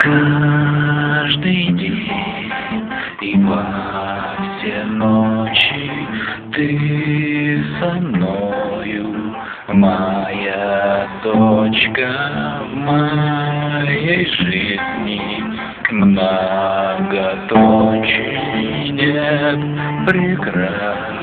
Каждый день и во все ночи ты со мною, моя дочка, в моей жизни многоточий нет прекрасней.